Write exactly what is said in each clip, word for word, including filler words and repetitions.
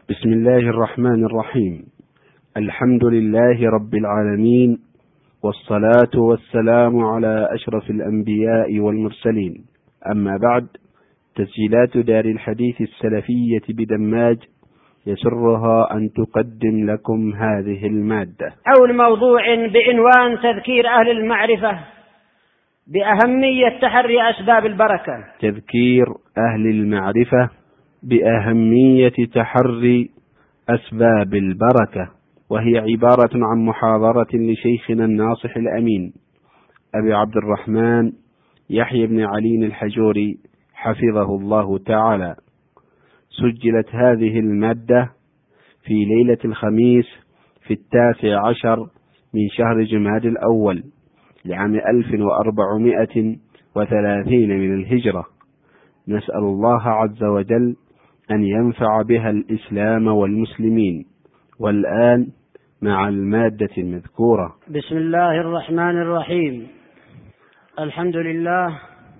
بسم الله الرحمن الرحيم. الحمد لله رب العالمين، والصلاة والسلام على أشرف الأنبياء والمرسلين. أما بعد، تسجيلات دار الحديث السلفية بدماج يسرها أن تقدم لكم هذه المادة حول موضوع بعنوان تذكير أهل المعرفة بأهمية تحري أسباب البركة. تذكير أهل المعرفة بأهمية تحري أسباب البركة، وهي عبارة عن محاضرة لشيخنا الناصح الأمين أبي عبد الرحمن يحيى بن علي الحجوري حفظه الله تعالى. سجلت هذه المادة في ليلة الخميس في التاسع عشر من شهر جماد الأول لعام ألف وأربعمائة وثلاثين من الهجرة. نسأل الله عز وجل أن ينفع بها الإسلام والمسلمين. والآن مع المادة المذكورة. بسم الله الرحمن الرحيم. الحمد لله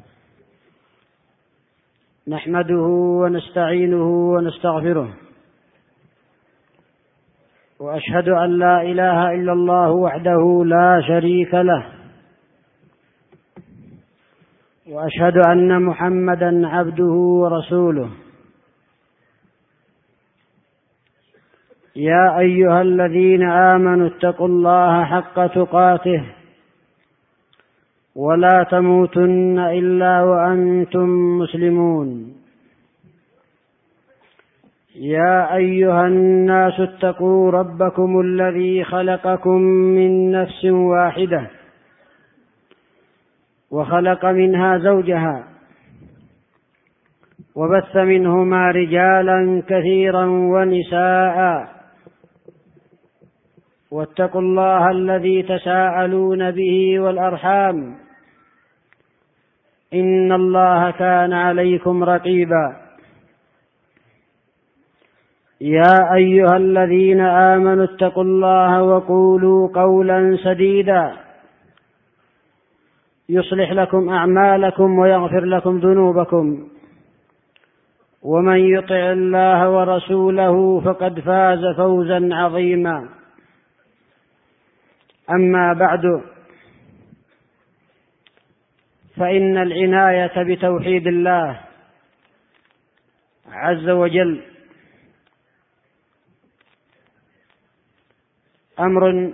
نحمده ونستعينه ونستغفره، وأشهد أن لا إله إلا الله وحده لا شريك له، وأشهد أن محمدا عبده ورسوله. يا أيها الذين آمنوا اتقوا الله حق تقاته ولا تموتن إلا وأنتم مسلمون. يا أيها الناس اتقوا ربكم الذي خلقكم من نفس واحدة وخلق منها زوجها وبث منهما رجالا كثيرا ونساء، واتقوا الله الذي تساءلون به والأرحام، إن الله كان عليكم رقيبا. يا أيها الذين آمنوا اتقوا الله وقولوا قولا سديدا يصلح لكم أعمالكم ويغفر لكم ذنوبكم، ومن يطع الله ورسوله فقد فاز فوزا عظيما. أما بعد، فإن العناية بتوحيد الله عز وجل أمر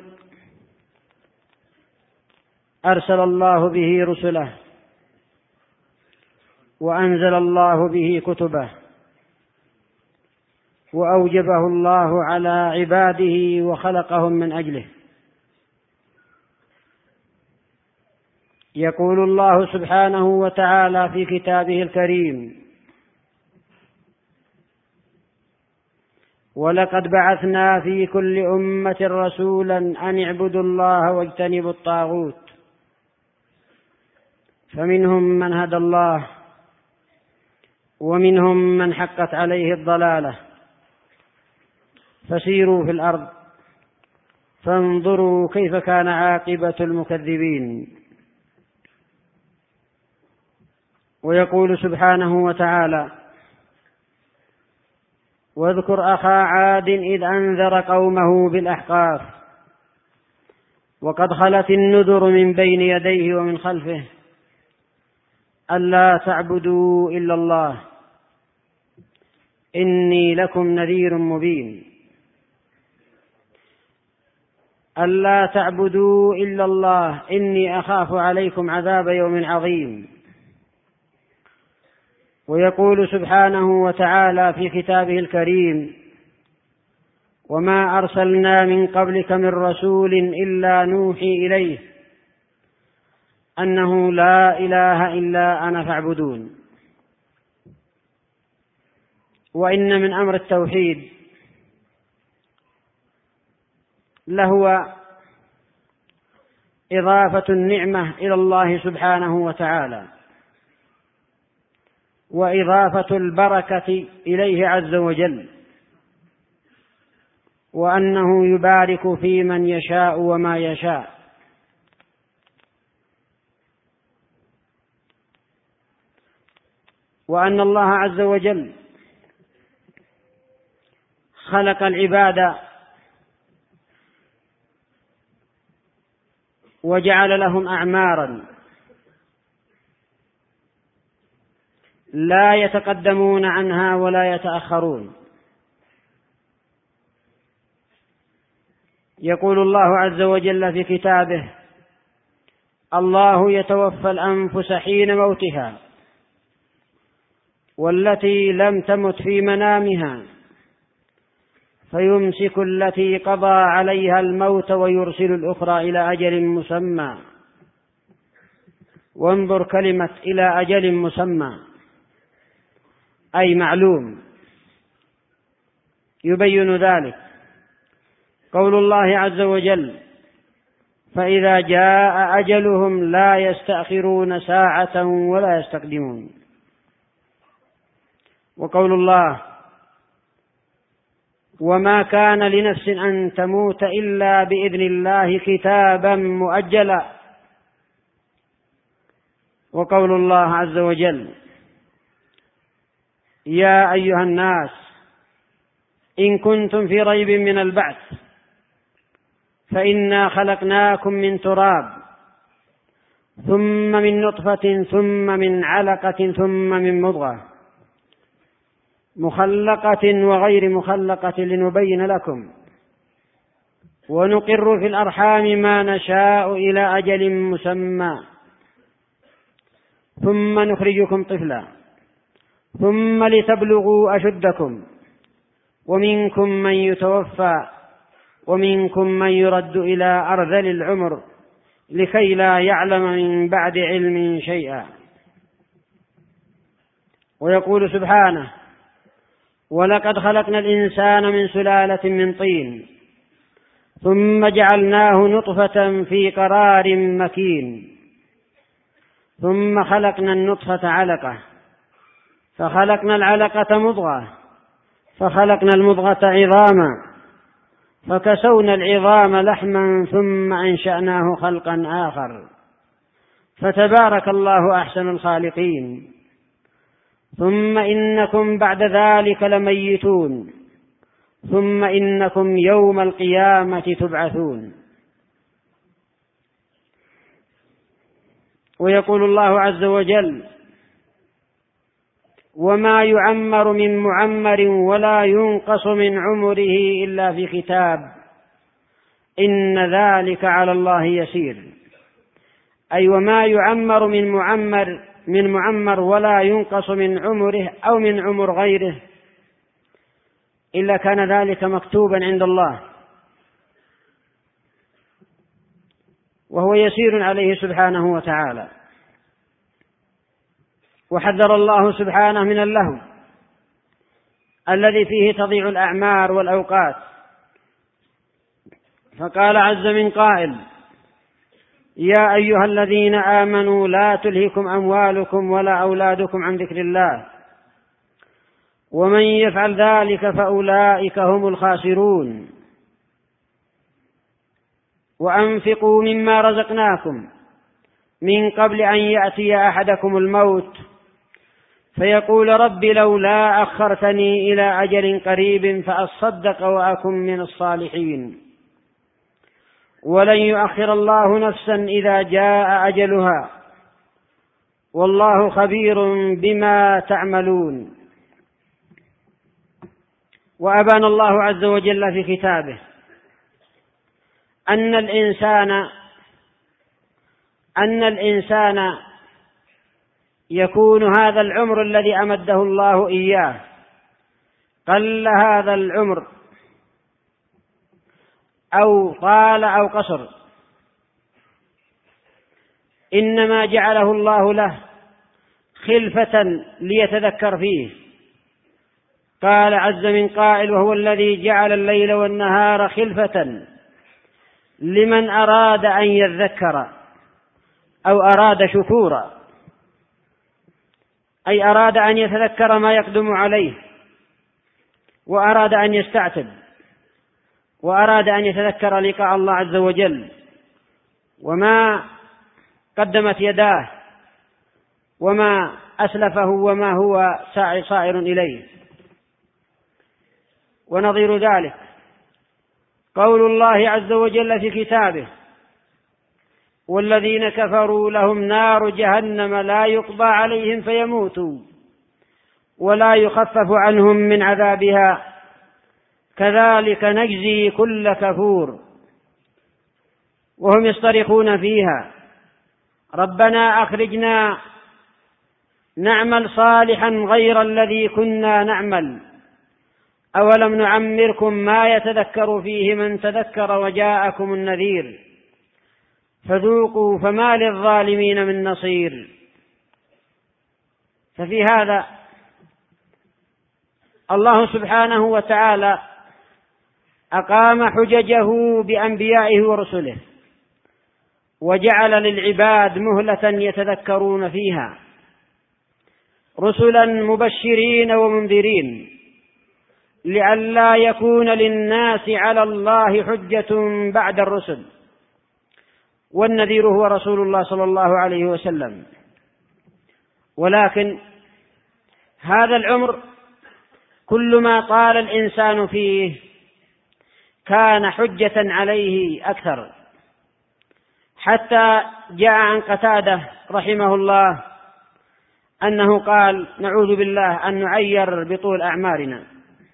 أرسل الله به رسله، وأنزل الله به كتبه، وأوجبه الله على عباده وخلقهم من أجله. يقول الله سبحانه وتعالى في كتابه الكريم: ولقد بعثنا في كل أمة رسولا أن اعبدوا الله واجتنبوا الطاغوت، فمنهم من هدى الله ومنهم من حقت عليه الضلالة، فسيروا في الأرض فانظروا كيف كان عاقبة المكذبين. ويقول سبحانه وتعالى: واذكر أخا عاد إذ أنذر قومه بالأحقاف وقد خلت النذر من بين يديه ومن خلفه ألا تعبدوا إلا الله إني لكم نذير مبين. ألا تعبدوا إلا الله إني أخاف عليكم عذاب يوم عظيم. ويقول سبحانه وتعالى في كتابه الكريم: وما أرسلنا من قبلك من رسول إلا نوحي إليه أنه لا إله إلا أنا فاعبدون. وإن من أمر التوحيد لهو إضافة النعمة إلى الله سبحانه وتعالى، وإضافة البركة إليه عز وجل، وأنه يبارك في من يشاء وما يشاء. وأن الله عز وجل خلق العباد وجعل لهم أعمارا لا يتقدمون عنها ولا يتأخرون. يقول الله عز وجل في كتابه: الله يتوفى الأنفس حين موتها والتي لم تمت في منامها فيمسك التي قضى عليها الموت ويرسل الأخرى إلى أجل مسمى. وانظر كلمة إلى أجل مسمى أي معلوم، يبين ذلك قول الله عز وجل: فإذا جاء أجلهم لا يستأخرون ساعة ولا يستقدمون. وقول الله: وما كان لنفس أن تموت إلا بإذن الله كتابا مؤجلا. وقول الله عز وجل: يا أيها الناس إن كنتم في ريب من البعث فإنا خلقناكم من تراب ثم من نطفة ثم من علقة ثم من مضغة مخلقة وغير مخلقة لنبين لكم ونقر في الأرحام ما نشاء إلى أجل مسمى ثم نخرجكم طفلا ثم لتبلغوا أشدكم ومنكم من يتوفى ومنكم من يرد إلى أرذل العمر لكي لا يعلم من بعد علم شيئا. ويقول سبحانه: ولقد خلقنا الإنسان من سلالة من طين ثم جعلناه نطفة في قرار مكين ثم خلقنا النطفة علقة فخلقنا العلقة مضغة فخلقنا المضغة عظاما فكسونا العظام لحما ثم أنشأناه خلقا آخر فتبارك الله أحسن الخالقين. ثم إنكم بعد ذلك لميتون ثم إنكم يوم القيامة تبعثون. ويقول الله عز وجل: وما يعمر من معمر ولا ينقص من عمره إلا في كتاب إن ذلك على الله يسير. أي وما يعمر من معمر من معمر ولا ينقص من عمره أو من عمر غيره إلا كان ذلك مكتوبا عند الله وهو يسير عليه سبحانه وتعالى. وحذر الله سبحانه من اللهو الذي فيه تضيع الأعمار والأوقات، فقال عز من قائل: يا أيها الذين آمنوا لا تلهكم أموالكم ولا أولادكم عن ذكر الله ومن يفعل ذلك فأولئك هم الخاسرون. وأنفقوا مما رزقناكم من قبل أن يأتي أحدكم الموت فيقول رب لولا أخرتني إلى أجل قريب فأصدق وأكن من الصالحين ولن يؤخر الله نفسا إذا جاء أجلها والله خبير بما تعملون. وأبان الله عز وجل في كتابه أن الإنسان أن الإنسان يكون هذا العمر الذي أمده الله إياه قل هذا العمر أو طال أو قصر إنما جعله الله له خلفة ليتذكر فيه. قال عز من قائل: وهو الذي جعل الليل والنهار خلفة لمن أراد أن يذكر أو أراد شكورا، أي أراد أن يتذكر ما يقدم عليه وأراد أن يستعتب وأراد أن يتذكر لقاء الله عز وجل وما قدمت يداه وما أسلفه وما هو صائر إليه. ونظير ذلك قول الله عز وجل في كتابه: والذين كفروا لهم نار جهنم لا يقضى عليهم فيموتوا ولا يخفف عنهم من عذابها كذلك نجزي كل كفور. وهم يصطرخون فيها: ربنا أخرجنا نعمل صالحا غير الذي كنا نعمل أولم نعمركم ما يتذكر فيه من تذكر وجاءكم النذير فذوقوا فما للظالمين من نصير. ففي هذا الله سبحانه وتعالى أقام حججه بأنبيائه ورسله، وجعل للعباد مهلة يتذكرون فيها، رسلا مبشرين ومنذرين، لئلا يكون للناس على الله حجة بعد الرسل. والنذير هو رسول الله صلى الله عليه وسلم. ولكن هذا العمر كلما طال الإنسان فيه كان حجة عليه أكثر، حتى جاء عن قتادة رحمه الله أنه قال: نعوذ بالله أن نعير بطول أعمارنا.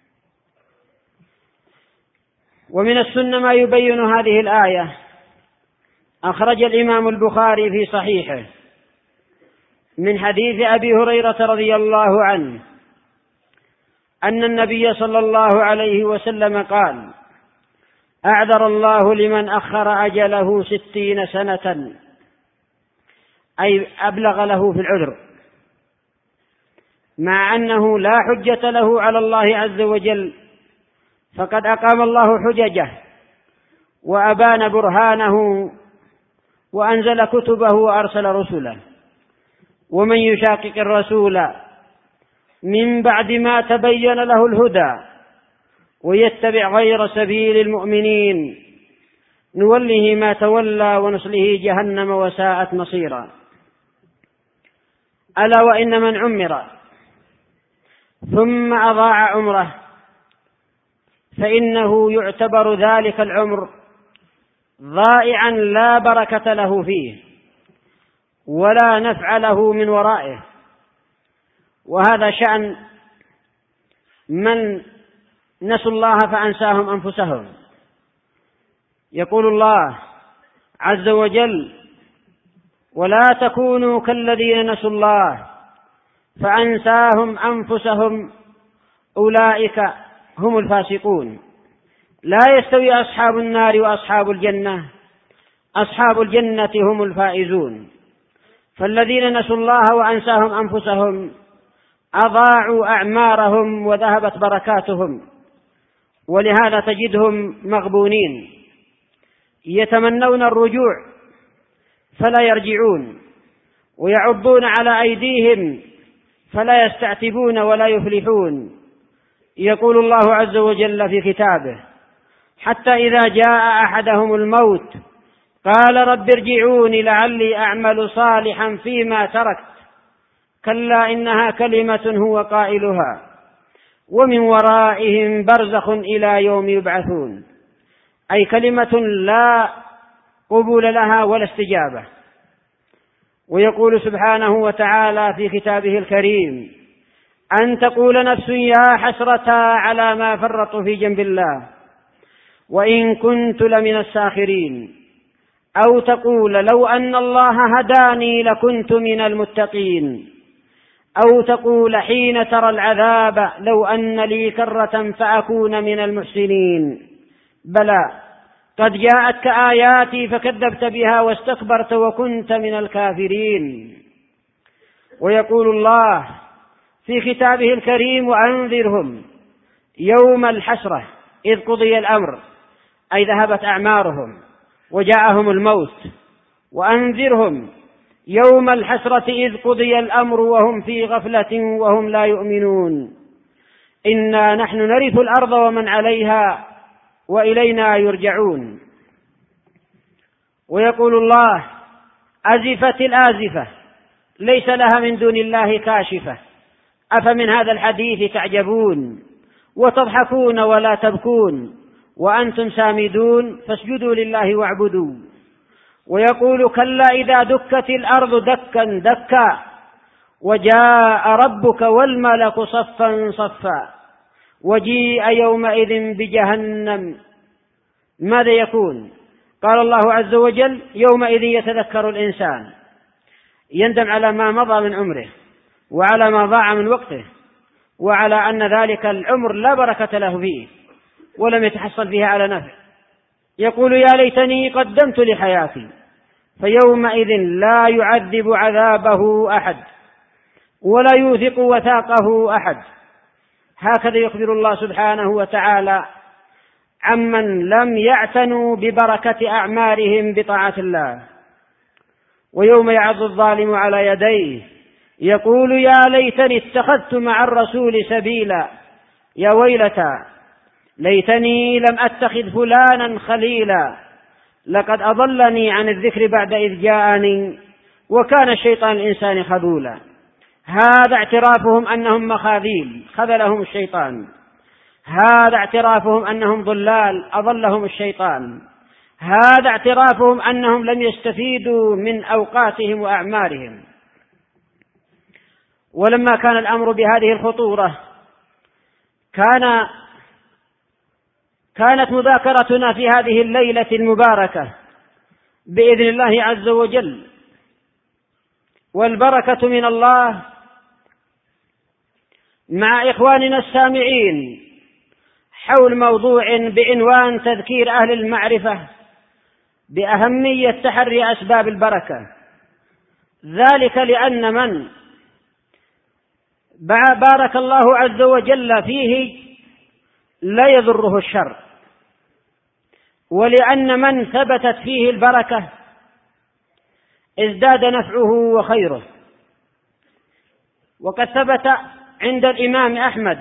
ومن السنة ما يبين هذه الآية. أخرج الإمام البخاري في صحيحه من حديث أبي هريرة رضي الله عنه أن النبي صلى الله عليه وسلم قال: أعذر الله لمن أخر أجله ستين سنة، أي أبلغ له في العذر، مع أنه لا حجة له على الله عز وجل، فقد أقام الله حججه وأبان برهانه وأنزل كتبه وأرسل رسله. ومن يشاقق الرسول من بعد ما تبين له الهدى ويتبع غير سبيل المؤمنين نوله ما تولى ونصله جهنم وساءت مصيرا. ألا وإن من عمر ثم أضاع عمره فإنه يعتبر ذلك العمر ضائعا لا بركة له فيه ولا نفع له من ورائه. وهذا شأن من نسوا الله فأنساهم أنفسهم. يقول الله عز وجل: ولا تكونوا كالذين نسوا الله فأنساهم أنفسهم أولئك هم الفاسقون. لا يستوي أصحاب النار وأصحاب الجنة، أصحاب الجنة هم الفائزون. فالذين نسوا الله وأنساهم أنفسهم أضاعوا أعمارهم وذهبت بركاتهم، ولهذا تجدهم مغبونين يتمنون الرجوع فلا يرجعون، ويعضون على أيديهم فلا يستعتبون ولا يفلحون. يقول الله عز وجل في كتابه: حتى إذا جاء أحدهم الموت قال رب ارجعوني لعلي أعمل صالحا فيما تركت كلا إنها كلمة هو قائلها ومن ورائهم برزخ إلى يوم يبعثون، أي كلمة لا قبول لها ولا استجابة. ويقول سبحانه وتعالى في كتابه الكريم: أن تقول نفس يا حسرة على ما فرط في جنب الله وإن كنت لمن الساخرين، أو تقول لو أن الله هداني لكنت من المتقين، أو تقول حين ترى العذاب لو أن لي كرة فأكون من المحسنين. بلى قد جاءتك آياتي فكذبت بها واستكبرت وكنت من الكافرين. ويقول الله في كتابه الكريم: وأنذرهم يوم الحسرة إذ قضي الأمر، أي ذهبت أعمارهم وجاءهم الموت. وأنذرهم يوم الحسرة إذ قضي الأمر وهم في غفلة وهم لا يؤمنون. إنا نحن نرث الأرض ومن عليها وإلينا يرجعون. ويقول الله: أزفت الآزفة ليس لها من دون الله كاشفة أفمن هذا الحديث تعجبون وتضحكون ولا تبكون وأنتم سامدون فاسجدوا لله واعبدوا. ويقول كلا إذا دكت الأرض دكا دكا وجاء ربك والملك صفا صفا وجيء يومئذ بجهنم ماذا يكون؟ قال الله عز وجل يومئذ يتذكر الإنسان، يندم على ما مضى من عمره وعلى ما ضاع من وقته وعلى أن ذلك العمر لا بركة له فيه ولم يتحصل فيها على نفع. يقول يا ليتني قدمت لحياتي فيومئذ لا يعذب عذابه أحد ولا يوثق وثاقه أحد. هكذا يخبر الله سبحانه وتعالى عمن لم يعتنوا ببركة أعمارهم بطاعة الله. ويوم يعض الظالم على يديه يقول يا ليتني اتخذت مع الرسول سبيلا يا ويلتى ليتني لم أتخذ فلانا خليلا لقد أضلني عن الذكر بعد إذ جاءني وكان الشيطان الإنسان خذولا. هذا اعترافهم أنهم مخاذيل خذلهم الشيطان، هذا اعترافهم أنهم ضلال أضلهم الشيطان، هذا اعترافهم أنهم لم يستفيدوا من أوقاتهم وأعمارهم. ولما كان الأمر بهذه الخطورة كان كانت مذاكرتنا في هذه الليلة المباركة بإذن الله عز وجل والبركة من الله مع إخواننا السامعين حول موضوع بعنوان تذكير أهل المعرفة بأهمية تحري أسباب البركة. ذلك لأن من بارك الله عز وجل فيه لا يضره الشر، ولأن من ثبتت فيه البركة ازداد نفعه وخيره. وقد ثبت عند الإمام أحمد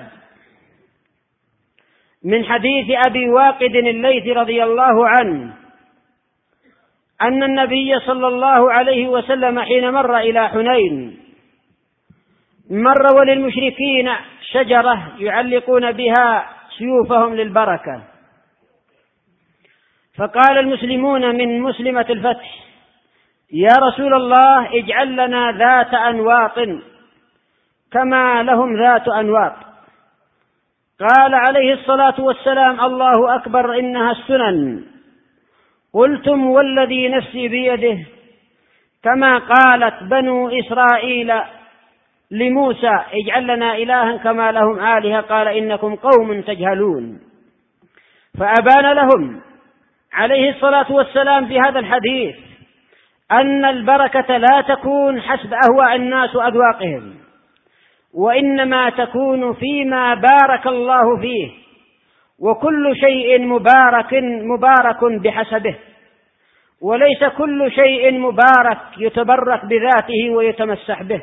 من حديث أبي واقد الليثي رضي الله عنه أن النبي صلى الله عليه وسلم حين مر إلى حنين مر وللمشركين شجرة يعلقون بها سيوفهم للبركة، فقال المسلمون من مسلمة الفتح يا رسول الله اجعل لنا ذات أنواط كما لهم ذات أنواط. قال عليه الصلاة والسلام الله أكبر إنها السنن. قلتم والذي نفسي بيده كما قالت بنو إسرائيل لموسى اجعل لنا إلها كما لهم آلهة قال إنكم قوم تجهلون. فأبان لهم عليه الصلاة والسلام في هذا الحديث أن البركة لا تكون حسب أهواء الناس وأذواقهم، وإنما تكون فيما بارك الله فيه، وكل شيء مبارك مبارك بحسبه، وليس كل شيء مبارك يتبرك بذاته ويتمسح به.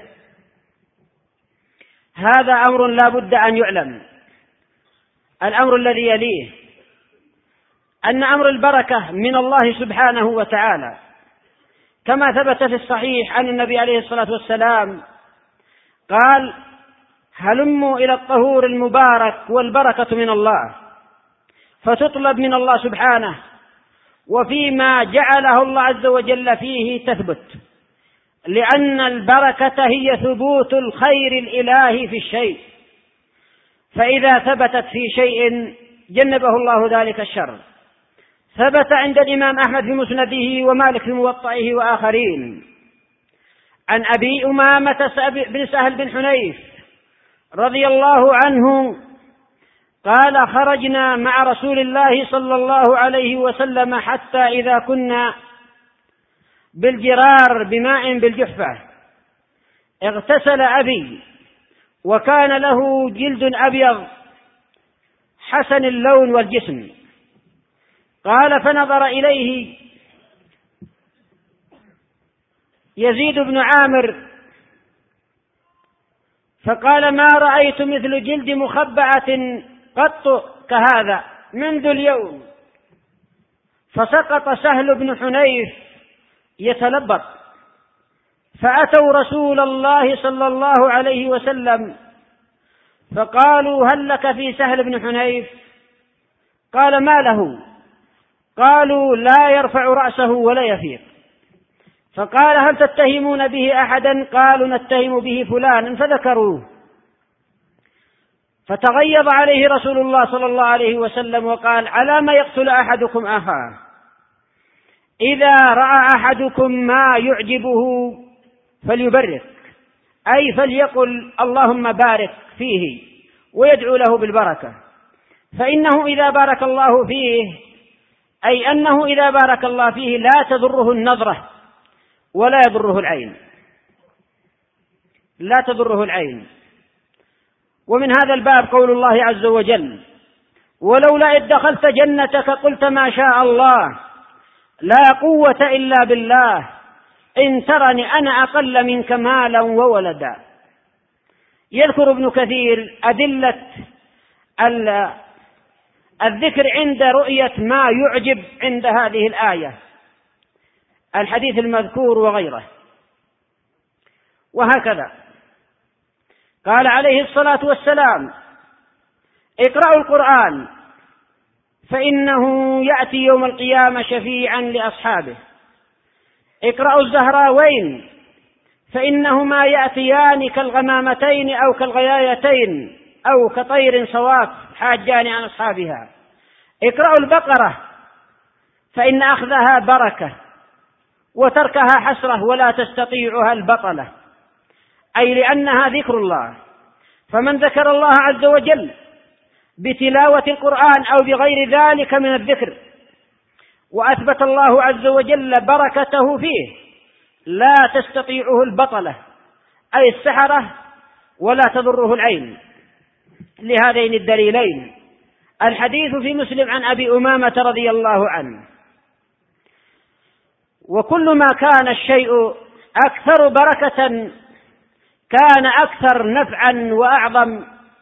هذا أمر لا بد أن يعلم. الأمر الذي يليه أن أمر البركة من الله سبحانه وتعالى، كما ثبت في الصحيح أن النبي عليه الصلاة والسلام قال هلموا إلى الطهور المبارك والبركة من الله، فتطلب من الله سبحانه، وفيما جعله الله عز وجل فيه تثبت، لأن البركة هي ثبوت الخير الإلهي في الشيء، فإذا ثبتت في شيء جنبه الله ذلك الشر. ثبت عند الإمام أحمد في مسنده ومالك في موطئه وآخرين عن أبي أمامة بن سهل بن حنيف رضي الله عنه قال خرجنا مع رسول الله صلى الله عليه وسلم حتى إذا كنا بالجرار بماء بالجحفة اغتسل أبي وكان له جلد أبيض حسن اللون والجسم. قال فنظر إليه يزيد بن عامر فقال ما رأيت مثل جلد مخبعة قط كهذا منذ اليوم. فسقط سهل بن حنيف يتلبط، فأتوا رسول الله صلى الله عليه وسلم فقالوا هل لك في سهل بن حنيف؟ قال ما له؟ قالوا لا يرفع رأسه ولا يفيق. فقال هل تتهمون به أحدا؟ قالوا نتهم به فلانا، فذكروه. فتغيظ عليه رسول الله صلى الله عليه وسلم وقال على ما يقتل أحدكم أخاه؟ إذا رأى أحدكم ما يعجبه فليبرك، أي فليقل اللهم بارك فيه ويدعو له بالبركة، فإنه إذا بارك الله فيه، أي أنه إذا بارك الله فيه لا تضره النظرة ولا يضره العين، لا تضره العين. ومن هذا الباب قول الله عز وجل ولولا إذ دخلت جنتك قلت ما شاء الله لا قوة إلا بالله إن ترني أنا أقل منك مالا وولدا. يذكر ابن كثير أدلة الذكر عند رؤية ما يعجب عند هذه الآية، الحديث المذكور وغيره. وهكذا قال عليه الصلاة والسلام اقرأوا القرآن فإنه يأتي يوم القيامة شفيعا لأصحابه. اقرأوا الزهراوين فإنهما يأتيان كالغمامتين أو كالغيايتين أو كطير صواف حاجان عن أصحابها. اقرأوا البقرة فإن أخذها بركة وتركها حسرة ولا تستطيعها البطلة، أي لأنها ذكر الله. فمن ذكر الله عز وجل بتلاوة القرآن أو بغير ذلك من الذكر وأثبت الله عز وجل بركته فيه لا تستطيعه البطلة أي السحرة ولا تضره العين، لهذين الدليلين. الحديث في مسلم عن أبي أمامة رضي الله عنه. وكل ما كان الشيء أكثر بركة كان أكثر نفعا وأعظم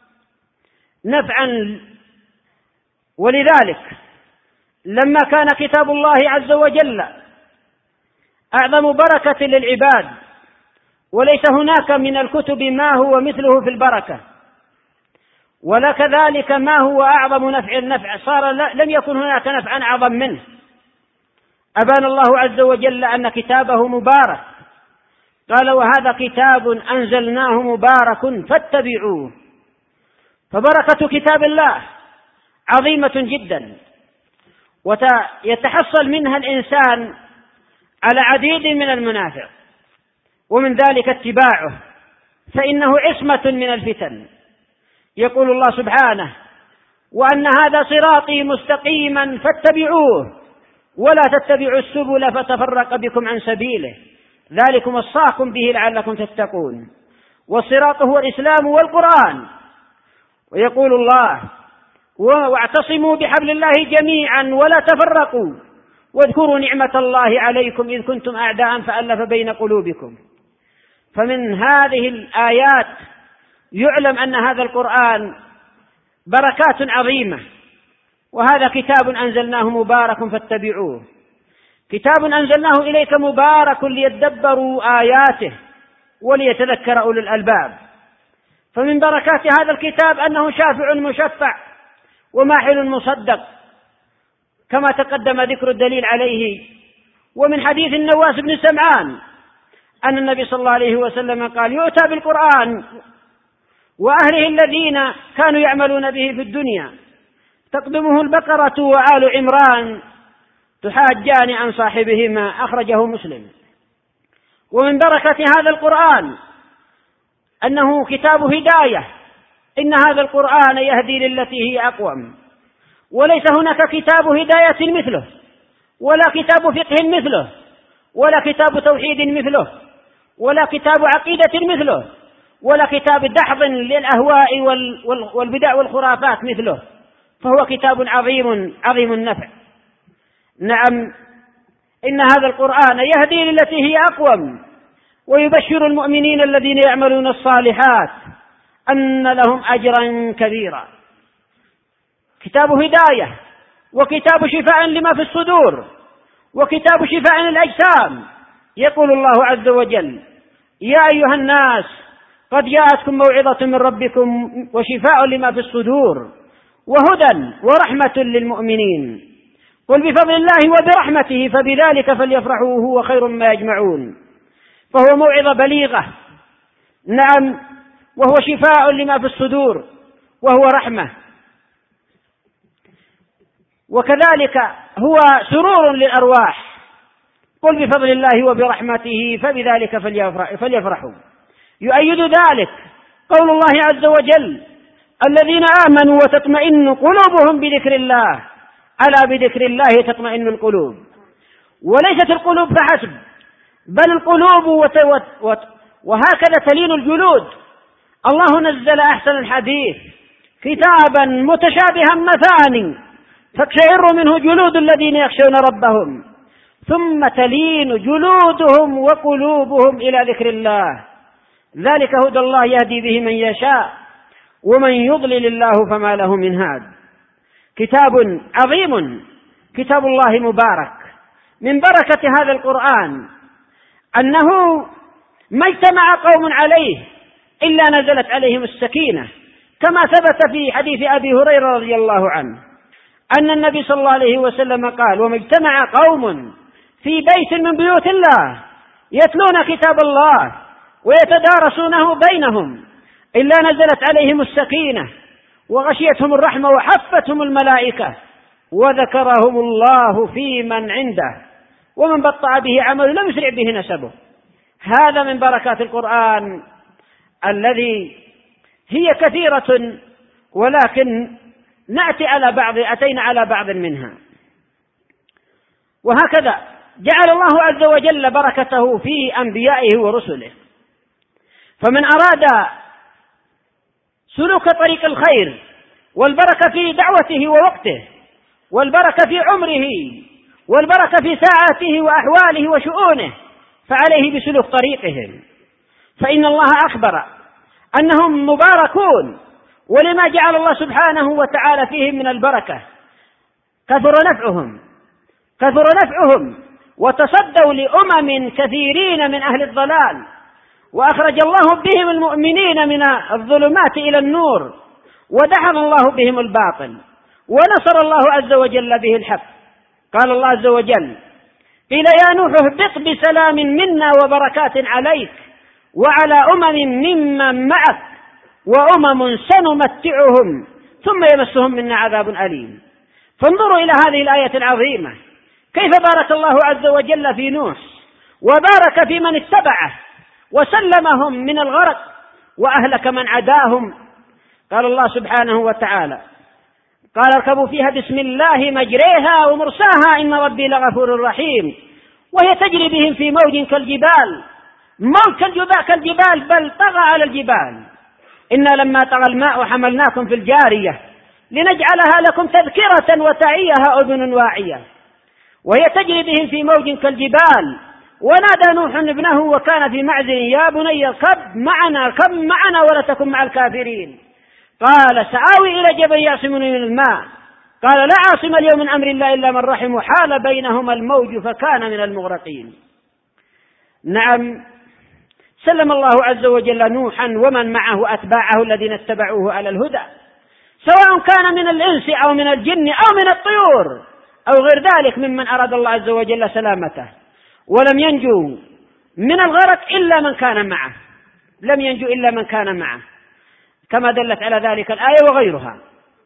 نفعا. ولذلك لما كان كتاب الله عز وجل أعظم بركة للعباد وليس هناك من الكتب ما هو مثله في البركة ولا كذلك ما هو أعظم نفع النفع، صار لم يكن هناك نفعا أعظم منه. أبان الله عز وجل أن كتابه مبارك، قال وهذا كتاب أنزلناه مبارك فاتبعوه. فبركة كتاب الله عظيمة جدا ويتحصل منها الإنسان على عديد من المنافع، ومن ذلك اتباعه فإنه عصمة من الفتن. يقول الله سبحانه وأن هذا صراطي مستقيما فاتبعوه ولا تتبعوا السبل فتفرق بكم عن سبيله ذلكم وصاكم به لعلكم تتقون. والصراط هو الإسلام والقرآن. ويقول الله واعتصموا بحبل الله جميعا ولا تفرقوا واذكروا نعمة الله عليكم إذ كنتم أعداء فألف بين قلوبكم. فمن هذه الآيات يعلم أن هذا القرآن بركات عظيمة، وهذا كتاب أنزلناه مبارك فاتبعوه. كتاب أنزلناه إليك مبارك ليدبروا آياته وليتذكر أولو الألباب. فمن بركات هذا الكتاب أنه شافع مشفع وماحل مصدق كما تقدم ذكر الدليل عليه. ومن حديث النواس بن سمعان أن النبي صلى الله عليه وسلم قال يؤتى بالقرآن وأهله الذين كانوا يعملون به في الدنيا تقدمه البقرة وآل عمران تحاجان عن صاحبهما، أخرجه مسلم. ومن بركة هذا القرآن أنه كتاب هداية، إن هذا القرآن يهدي للتي هي أقوم، وليس هناك كتاب هداية مثله ولا كتاب فقه مثله ولا كتاب توحيد مثله ولا كتاب عقيدة مثله ولا كتاب دحض للأهواء والبدع والخرافات مثله، فهو كتاب عظيم عظيم النفع. نعم، إن هذا القرآن يهدي للتي هي أقوم ويبشر المؤمنين الذين يعملون الصالحات أن لهم أجرا كبيرا. كتاب هداية وكتاب شفاء لما في الصدور وكتاب شفاء للأجسام. يقول الله عز وجل يا أيها الناس قد جاءتكم موعظة من ربكم وشفاء لما في الصدور وهدى ورحمة للمؤمنين. قل بفضل الله وبرحمته فبذلك فليفرحوا هو خير ما يجمعون. فهو موعظة بليغة، نعم، وهو شفاء لما في الصدور وهو رحمة، وكذلك هو سرور للأرواح. قل بفضل الله وبرحمته فبذلك فليفرحوا. يؤيد ذلك قول الله عز وجل: الذين آمنوا وتطمئن قلوبهم بذكر الله، ألا بذكر الله تطمئن القلوب. وليست القلوب فحسب، بل القلوب وت... وت... وهكذا تلين الجلود. الله نزل أحسن الحديث كتابا متشابها مثاني تقشعر منه جلود الذين يخشون ربهم ثم تلين جلودهم وقلوبهم إلى ذكر الله. ذلك هدى الله يهدي به من يشاء ومن يضلل الله فما له من هاد. كتاب عظيم، كتاب الله مبارك. من بركة هذا القرآن أنه ما اجتمع قوم عليه إلا نزلت عليهم السكينة، كما ثبت في حديث أبي هريرة رضي الله عنه أن النبي صلى الله عليه وسلم قال: وما اجتمع قوم في بيت من بيوت الله يتلون كتاب الله ويتدارسونه بينهم إلا نزلت عليهم السكينة وغشيتهم الرحمة وحفتهم الملائكة وذكرهم الله في من عنده ومن بطأ به عمله لم يسرع به نسبه. هذا من بركات القرآن الذي هي كثيرة، ولكن نأتي على بعض أتينا على بعض منها. وهكذا جعل الله عز وجل بركته في أنبيائه ورسله. فمن أراد سلوك طريق الخير والبركة في دعوته ووقته والبركة في عمره والبركة في ساعاته وأحواله وشؤونه فعليه بسلوك طريقهم، فإن الله أخبر أنهم مباركون، ولما جعل الله سبحانه وتعالى فيهم من البركة كثر نفعهم كثر نفعهم وتصدوا لأمم كثيرين من أهل الضلال، وأخرج الله بهم المؤمنين من الظلمات إلى النور، ودحض الله بهم الباطل، ونصر الله عز وجل به الحق. قال الله عز وجل: قيل يا نوح اهبط بسلام منا وبركات عليك وعلى أمم ممن معك وأمم سنمتعهم ثم يمسهم منا عذاب أليم. فانظروا إلى هذه الآية العظيمة كيف بارك الله عز وجل في نوح وبارك في من اتبعه وسلمهم من الغرق وأهلك من عداهم. قال الله سبحانه وتعالى: قال اركبوا فيها بسم الله مجريها ومرساها إن ربي لغفور رحيم وهي تجري بهم في موج كالجبال موج كالجبال بل طغى على الجبال إنا لما طغى الماء حملناكم في الجارية لنجعلها لكم تذكرة وتعيها أذن واعية وهي تجري بهم في موج كالجبال ونادى نوح ابنه وكان في معزل يا بني اركب معنا اركب معنا ولا تكن مع الكافرين قال سآوي إلى جبل يعصمني من الماء قال لا عاصم اليوم من أمر الله إلا من رحم وحال بينهما الموج فكان من المغرقين. نعم، سلم الله عز وجل نوحا ومن معه أتباعه الذين اتبعوه على الهدى سواء كان من الإنس أو من الجن أو من الطيور أو غير ذلك ممن أراد الله عز وجل سلامته، ولم ينجو من الغرق إلا من كان معه لم ينجو إلا من كان معه كما دلت على ذلك الآية وغيرها.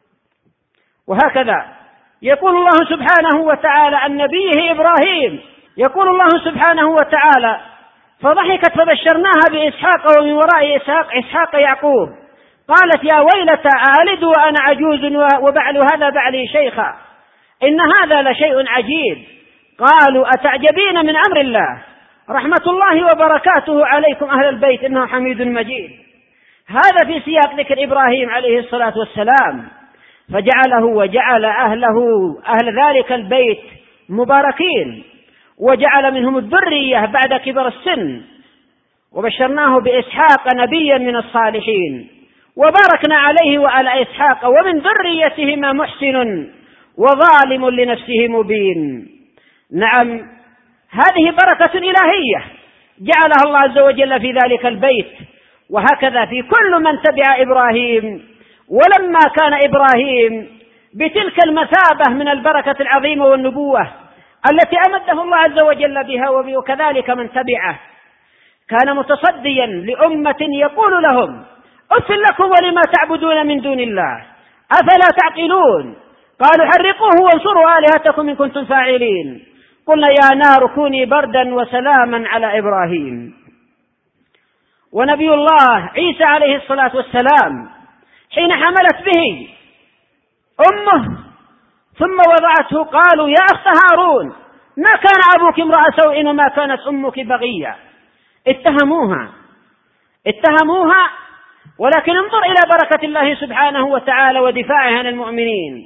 وهكذا يقول الله سبحانه وتعالى عن نبيه إبراهيم، يقول الله سبحانه وتعالى: فضحكت فبشرناها بإسحاق ومن وراء إسحاق إسحاق يعقوب قالت يا ويلتى أألد وأنا عجوز وبعل هذا بعلي شيخا إن هذا لشيء عجيب قالوا أتعجبين من أمر الله رحمة الله وبركاته عليكم أهل البيت إنه حميد مجيد. هذا في سياق ذكر إبراهيم عليه الصلاة والسلام، فجعله وجعل أهله أهل ذلك البيت مباركين وجعل منهم الذرية بعد كبر السن، وبشرناه بإسحاق نبيا من الصالحين وباركنا عليه وعلى إسحاق ومن ذريتهما محسن وظالم لنفسه مبين. نعم، هذه بركة إلهية جعلها الله عز وجل في ذلك البيت وهكذا في كل من تبع إبراهيم. ولما كان إبراهيم بتلك المثابة من البركة العظيمة والنبوة التي أمده الله عز وجل بها، وكذلك من تبعه، كان متصديا لأمة يقول لهم: أف لكم ولما تعبدون من دون الله أفلا تعقلون؟ قالوا: حرقوه وانصروا آلهتكم إن كنتم فاعلين. قلنا: يا نار كوني بردا وسلاما على إبراهيم. ونبي الله عيسى عليه الصلاة والسلام حين حملت به أمه ثم وضعته قالوا: يا أخت هارون، ما كان أبوك امرأ سوء وما كانت أمك بغية. اتهموها اتهموها ولكن انظر إلى بركة الله سبحانه وتعالى ودفاعه عن المؤمنين.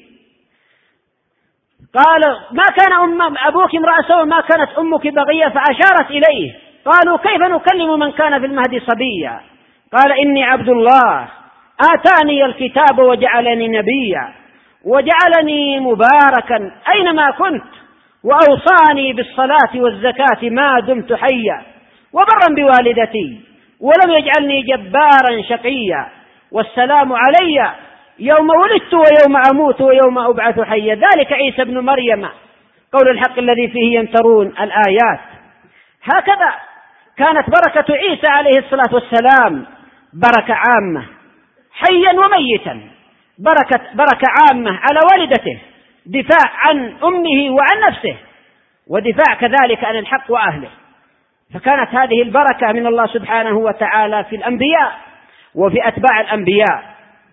قال: ما كان أم أبوك امرأ سوء ما كانت أمك بغية، فأشارت إليه. قالوا: كيف نكلم من كان في المهد صبيا؟ قال: إني عبد الله آتاني الكتاب وجعلني نبيا وجعلني مباركا أينما كنت وأوصاني بالصلاة والزكاة ما دمت حيا وبرا بوالدتي ولم يجعلني جبارا شقيا والسلام علي يوم ولدت ويوم أموت ويوم أبعث حيا. ذلك عيسى بن مريم قول الحق الذي فيه يمترون الآيات. هكذا كانت بركة عيسى عليه الصلاة والسلام بركة عامة حيا وميتا، بركة, بركة عامة على والدته، دفاع عن أمه وعن نفسه، ودفاع كذلك عن الحق وأهله. فكانت هذه البركة من الله سبحانه وتعالى في الأنبياء وفي أتباع الأنبياء.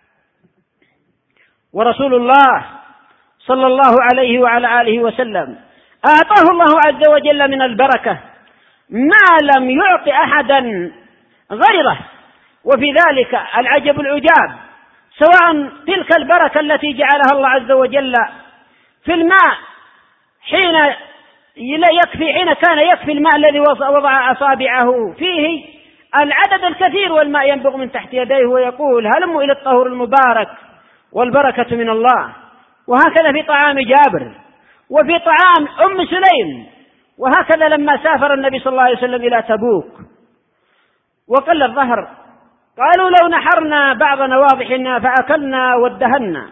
ورسول الله صلى الله عليه وعلى آله وسلم أعطاه الله عز وجل من البركة ما لم يعط أحدا غيره. وفي ذلك العجب العجاب، سواء تلك البركة التي جعلها الله عز وجل في الماء حين يكفي حين كان يكفي الماء الذي وضع أصابعه فيه العدد الكثير والماء ينبغ من تحت يديه ويقول: هلموا إلى الطهور المبارك والبركة من الله. وهكذا في طعام جابر وفي طعام أم سليم. وهكذا لما سافر النبي صلى الله عليه وسلم إلى تبوك وقل الظهر قالوا: لو نحرنا بعض نواضحنا فأكلنا وادهنا.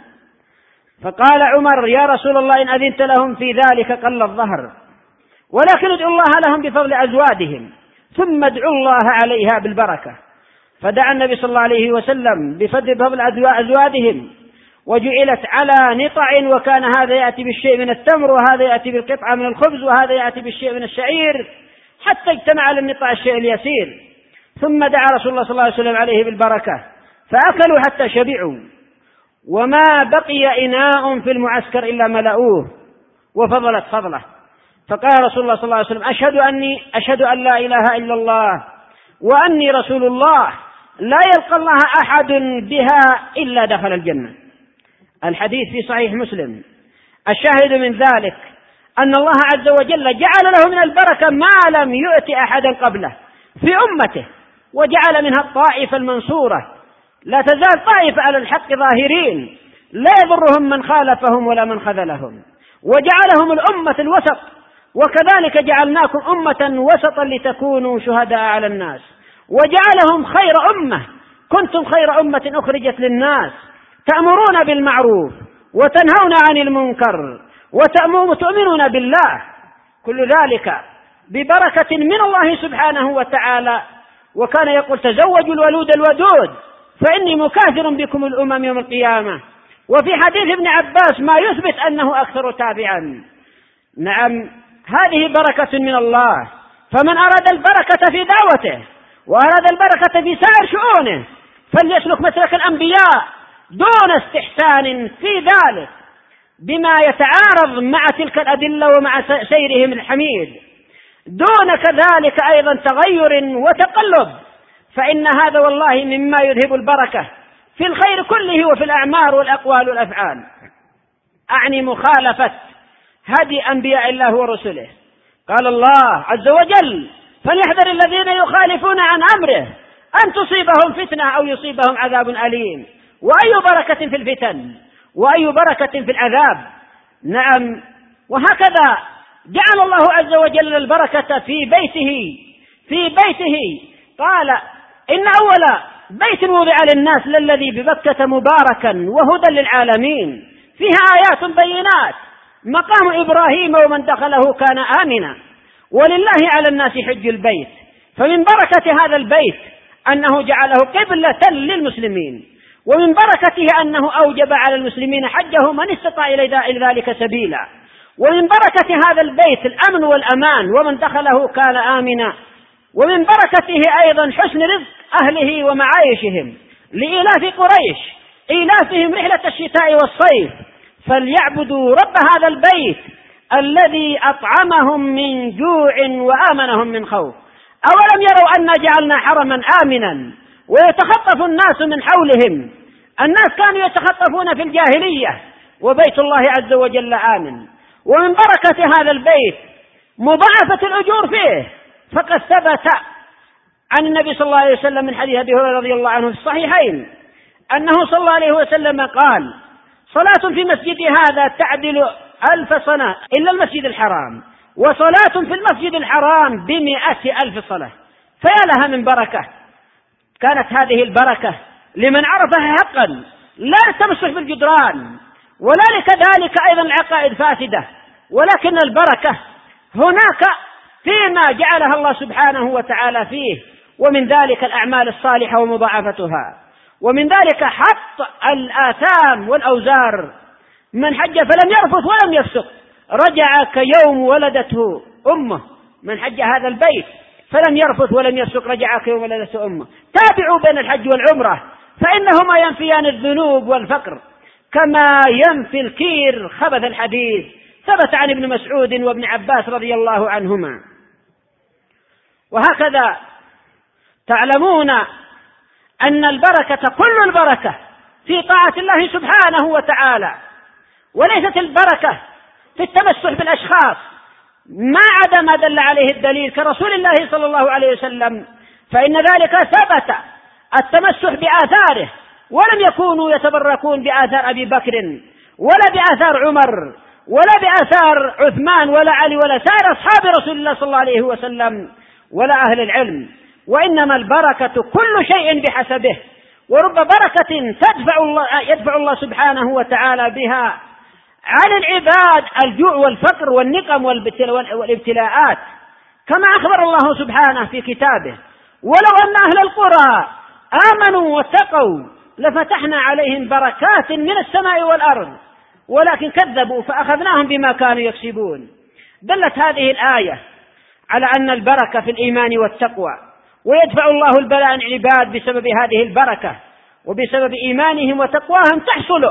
فقال عمر: يا رسول الله إن أذنت لهم في ذلك قل الظهر، ولكن ادعوا الله لهم بفضل أزوادهم ثم ادعوا الله عليها بالبركة. فدعا النبي صلى الله عليه وسلم بفضل أزوادهم وجعلت على نطع، وكان هذا يأتي بالشيء من التمر وهذا يأتي بالقطعة من الخبز وهذا يأتي بالشيء من الشعير حتى اجتمع على النطع الشيء اليسير. ثم دعا رسول الله صلى الله عليه وسلم عليه بالبركة فأكلوا حتى شبعوا، وما بقي إناء في المعسكر إلا ملأوه وفضلت فضله. فقال رسول الله صلى الله عليه وسلم: أشهد أني أشهد أن لا إله إلا الله وأني رسول الله، لا يلقى الله أحد بها إلا دخل الجنة. الحديث في صحيح مسلم. الشاهد من ذلك أن الله عز وجل جعل له من البركة ما لم يؤت أحدا قبله في أمته، وجعل منها الطائفة المنصورة، لا تزال طائفة على الحق ظاهرين لا يضرهم من خالفهم ولا من خذلهم، وجعلهم الأمة الوسط. وكذلك جعلناكم أمة وسطا لتكونوا شهداء على الناس، وجعلهم خير أمة، كنتم خير أمة أخرجت للناس تأمرون بالمعروف وتنهون عن المنكر وتؤمنون بالله. كل ذلك ببركة من الله سبحانه وتعالى. وكان يقول: تزوجوا الولود الودود فإني مكاثر بكم الأمم يوم القيامة. وفي حديث ابن عباس ما يثبت أنه أكثر تابعا. نعم، هذه بركة من الله. فمن أراد البركة في دعوته وأراد البركة في سائر شؤونه فليسلك مسلك الأنبياء دون استحسان في ذلك بما يتعارض مع تلك الأدلة ومع سيرهم الحميد، دون كذلك أيضا تغير وتقلب، فإن هذا والله مما يذهب البركة في الخير كله وفي الأعمار والأقوال والأفعال. أعني مخالفة هدي أنبياء الله ورسله. قال الله عز وجل: فليحذر الذين يخالفون عن أمره أن تصيبهم فتنة أو يصيبهم عذاب أليم. وأي بركة في الفتن وأي بركة في العذاب. نعم، وهكذا جعل الله عز وجل البركة في بيته في بيته قال: إن أول بيت وضع للناس للذي ببكة مباركا وهدى للعالمين، فيها آيات بينات، مقام إبراهيم ومن دخله كان آمنا، ولله على الناس حج البيت. فمن بركة هذا البيت أنه جعله قبلة للمسلمين، ومن بركته أنه أوجب على المسلمين حجه من استطاع إلى ذلك سبيلا، ومن بركة هذا البيت الأمن والأمان ومن دخله كان آمنا، ومن بركته أيضا حسن رزق أهله ومعايشهم، لإيلاف قريش إيلافهم رحلة الشتاء والصيف، فليعبدوا رب هذا البيت الذي أطعمهم من جوع وآمنهم من خوف. أولم يروا أن جعلنا حرما آمنا ويتخطف الناس من حولهم؟ الناس كانوا يتخطفون في الجاهلية وبيت الله عز وجل آمن. ومن بركة هذا البيت مضاعفة الأجور فيه، فقد ثبت عن النبي صلى الله عليه وسلم من حديث أبي هريرة رضي الله عنه في الصحيحين أنه صلى الله عليه وسلم قال: صلاة في مسجد هذا تعدل ألف صلاة إلا المسجد الحرام، وصلاة في المسجد الحرام بمئة ألف صلاة. فيا لها من بركة. كانت هذه البركة لمن عرفها حقا، لا التمسح بالجدران ولا لكذلك أيضا العقائد فاسدة، ولكن البركة هناك فيما جعلها الله سبحانه وتعالى فيه، ومن ذلك الأعمال الصالحة ومضاعفتها، ومن ذلك حط الآثام والأوزار. من حج فلم يرفث ولم يفسق رجع كيوم ولدته أمه. من حج هذا البيت فلم يرفث ولم يفسق رجع كيوم ولدته أمه. تابعوا بين الحج والعمرة فإنهما ينفيان الذنوب والفقر كما ينفي الكير خبث الحديد. ثبت عن ابن مسعود وابن عباس رضي الله عنهما. وهكذا تعلمون أن البركة كل البركة في طاعة الله سبحانه وتعالى، وليست البركة في التمسح بالأشخاص ما عدا ما دل عليه الدليل كرسول الله صلى الله عليه وسلم، فإن ذلك ثبت التمسح بآثاره، ولم يكونوا يتبركون بآثار أبي بكر ولا بآثار عمر ولا بآثار عثمان ولا علي ولا سائر أصحاب رسول الله صلى الله عليه وسلم ولا أهل العلم، وإنما البركة كل شيء بحسبه. ورب بركة تدفع الله يدفع الله سبحانه وتعالى بها على العباد الجوع والفقر والنقم والابتلاءات، كما أخبر الله سبحانه في كتابه: ولو أن أهل القرى آمنوا واتقوا لفتحنا عليهم بركات من السماء والأرض ولكن كذبوا فأخذناهم بما كانوا يكسبون. دلت هذه الآية على أن البركة في الإيمان والتقوى، ويدفع الله البلاء عن العباد بسبب هذه البركة، وبسبب إيمانهم وتقواهم تحصل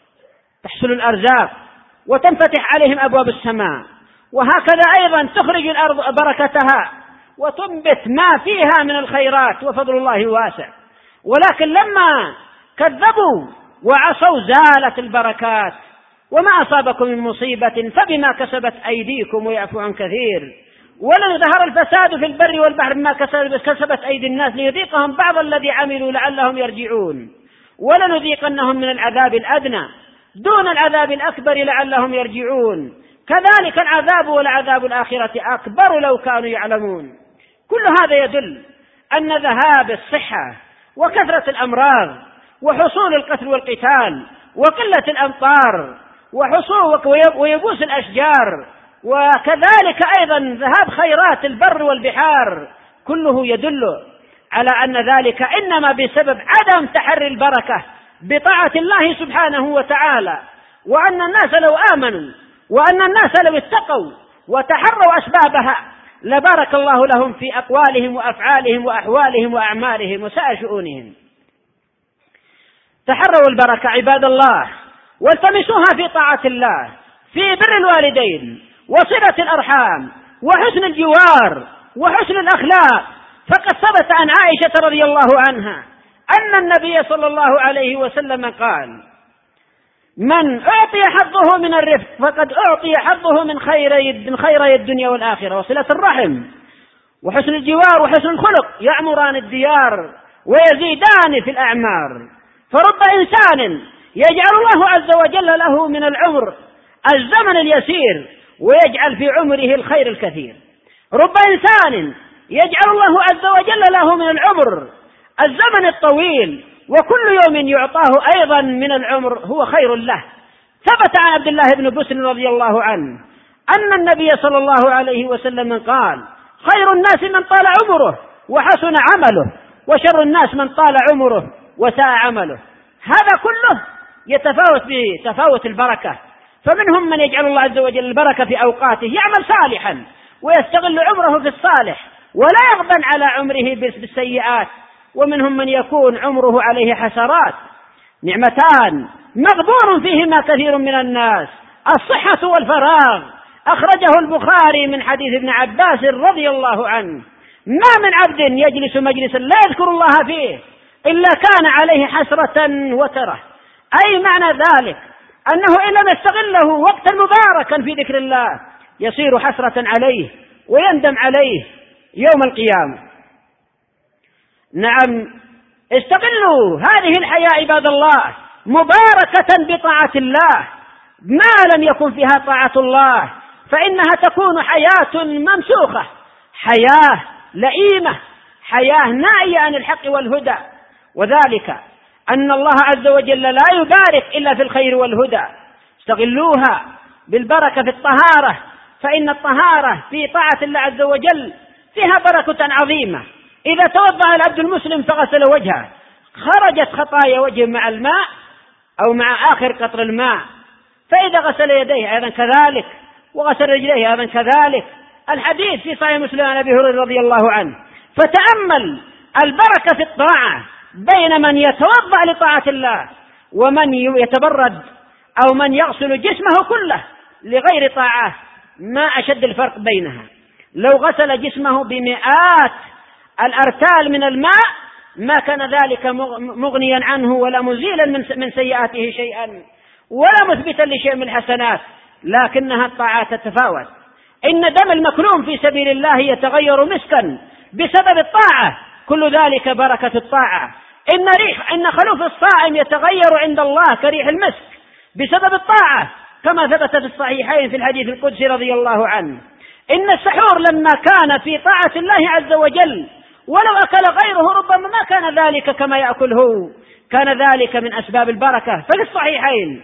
تحصل الأرزاق وتنفتح عليهم أبواب السماء. وهكذا أيضا تخرج الأرض بركتها وتنبت ما فيها من الخيرات، وفضل الله واسع. ولكن لما كذبوا وعصوا زالت البركات. وما أصابكم من مصيبة فبما كسبت أيديكم ويعفو عن كثير، ولن ظهر الفساد في البر والبحر بما كسبت أيدي الناس ليذيقهم بعض الذي عملوا لعلهم يرجعون، ولنذيقنهم من العذاب الأدنى دون العذاب الأكبر لعلهم يرجعون، كذلك العذاب والعذاب الآخرة أكبر لو كانوا يعلمون. كل هذا يدل أن ذهاب الصحة وكثرة الأمراض وحصول القتل والقتال وقلة الأمطار وحصول ويبوس الأشجار وكذلك أيضا ذهاب خيرات البر والبحار كله يدل على أن ذلك إنما بسبب عدم تحري البركة بطاعة الله سبحانه وتعالى، وأن الناس لو آمنوا وأن الناس لو اتقوا وتحروا أسبابها لبارك الله لهم في أقوالهم وأفعالهم وأحوالهم وأعمالهم وسائر شؤونهم. تحروا البركة عباد الله والتمسوها في طاعة الله، في بر الوالدين وصلة الأرحام وحسن الجوار وحسن الأخلاق. فقد ثبت عن عائشة رضي الله عنها أن النبي صلى الله عليه وسلم قال: من أعطي حظه من الرفق فقد أعطي حظه من خيري من خيري الدنيا والآخرة. وصلة الرحم وحسن الجوار وحسن الخلق يعمران الديار ويزيدان في الأعمار. فرب إنسان يجعل الله عز وجل له من العمر الزمن اليسير ويجعل في عمره الخير الكثير. رب إنسان يجعل الله عز وجل له من العمر الزمن الطويل، وكل يوم يعطاه أيضا من العمر هو خير له. ثبت عن عبد الله بن بسر رضي الله عنه أن النبي صلى الله عليه وسلم قال: خير الناس من طال عمره وحسن عمله، وشر الناس من طال عمره وساء عمله. هذا كله يتفاوت بتفاوت البركة، فمنهم من يجعل الله عز وجل البركة في أوقاته، يعمل صالحا ويستغل عمره في الصالح ولا يغبن على عمره بالسيئات، ومنهم من يكون عمره عليه حسرات. نعمتان مغبون فيهما كثير من الناس: الصحة والفراغ. أخرجه البخاري من حديث ابن عباس رضي الله عنه: ما من عبد يجلس مجلسا لا يذكر الله فيه إلا كان عليه حسرة وتره. أي معنى ذلك أنه إن لم يستغله وقتا مباركا في ذكر الله يصير حسرة عليه ويندم عليه يوم القيامة. نعم، استغلوا هذه الحياة عباد الله مباركة بطاعة الله، ما لم يكن فيها طاعة الله فإنها تكون حياة ممسوخة، حياة لئيمة، حياة نائية عن الحق والهدى. وذلك أن الله عز وجل لا يبارك إلا في الخير والهدى. استغلوها بالبركة في الطهارة، فإن الطهارة في طاعة الله عز وجل فيها بركة عظيمة. إذا توضأ العبد المسلم فغسل وجهه خرجت خطايا وجهه مع الماء أو مع آخر قطر الماء، فإذا غسل يديه أيضا كذلك، وغسل رجليه أيضا كذلك. الحديث في صحيح مسلم عن أبي هريرة رضي الله عنه. فتأمل البركة في الطاعة بين من يتوضأ لطاعة الله ومن يتبرد أو من يغسل جسمه كله لغير طاعة، ما أشد الفرق بينها. لو غسل جسمه بمئات الأرتال من الماء ما كان ذلك مغنيا عنه ولا مزيلا من سيئاته شيئا ولا مثبتا لشيء من الحسنات، لكنها الطاعات تتفاوت. إن دم المكلوم في سبيل الله يتغير مسكا بسبب الطاعة، كل ذلك بركة الطاعة. إن ريح إن خلوف الصائم يتغير عند الله كريح المسك بسبب الطاعة، كما ثبت في الصحيحين في الحديث القدسي رضي الله عنه: إن السحور لما كان في طاعة الله عز وجل ولو أكل غيره ربما ما كان ذلك كما يأكله، كان ذلك من أسباب البركة. ففي الصحيحين